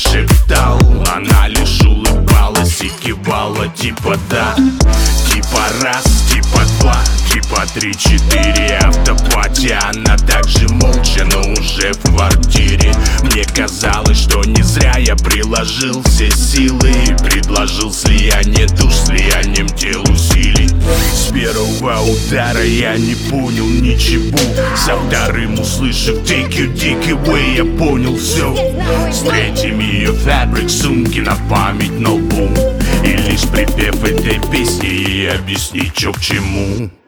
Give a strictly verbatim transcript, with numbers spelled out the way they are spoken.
шептал, она лишь улыбалась и кивала типа да. Типа раз, типа два, типа три, четыре автопати. Она также молча, но уже в квартире. Мне казалось, что не зря я приложил все силы и предложил слияние душ, слиянием тел усилий. С первого удара я не понял ничего. Со вторым, услышав take you, take away, я понял все. С третьим ее фабрик, сумки на память, но бум. И лишь припев этой песни ей объяснить, чё к чему.